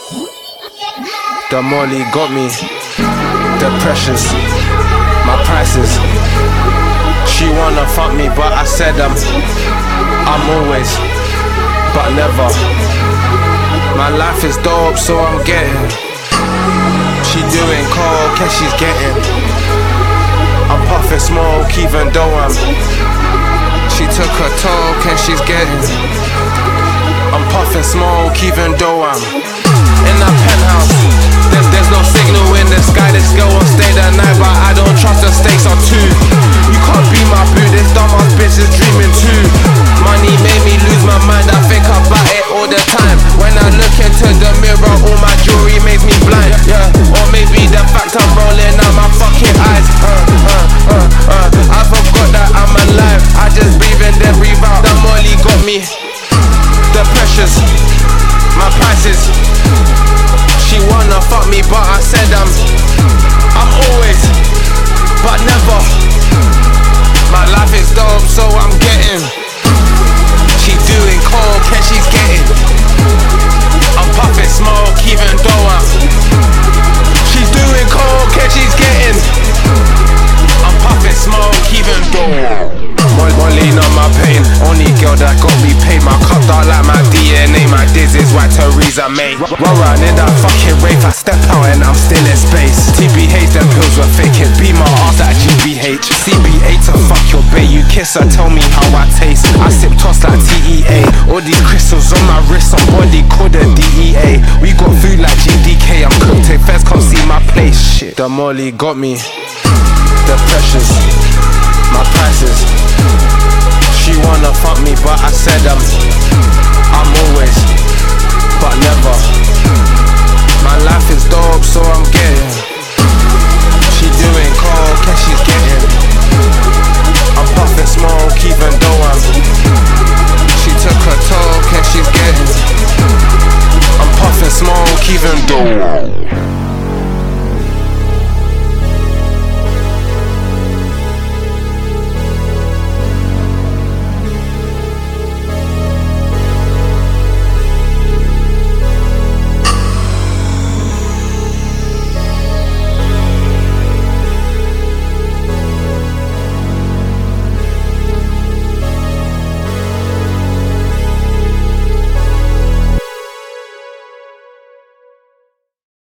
The molly got me, the pressures, my prices. She wanna fuck me, but I said I'm always, but never. My life is dope, so I'm getting. She doing coke and she's getting. I'm puffing smoke even though she took her toke and she's getting. I'm puffing smoke even though I'm in that penthouse. There's no signal in the sky. This girl won't stay the night, but I don't trust the stakes are too. You can't be my boo, this dumbass bitch is dreaming too. Money made me lose my mind, I think about it all the time. When I look into the mirror, all my jewelry makes me blind. Yeah, or maybe the fact I'm rolling out my fucking eyes. I forgot that I'm alive. I just breathe in, then breathe out. The molly got me, the pressures, my prices. She wanna fuck me, but I said I'm always, but never. My life is dope, so I'm getting. She doing coke and she's getting. I'm puffing smoke even though she's doing coke and she's getting. I'm puffing smoke even though Molly not my pain, only girl that got me paid. My cup dark like my DNA, my diz is white Teresa May. Roll round in that fucking rave, I step out and I'm still in space. TBH, them pills were faking, be my ass like GBH. CBA to fuck your bae, you kiss her, tell me how I taste. I sip toss like TEA, all these crystals on my wrist, somebody called the DEA. We got food like GDK, I'm cooked, take feds come see my place. Shit, the molly got me, the pressures, my prices. She wanna fuck me, but I said I'm always, but never. My life is dope, so I'm getting. She doing coke and she's getting. I'm puffing smoke even though she took her toke and she's getting. I'm puffing smoke even though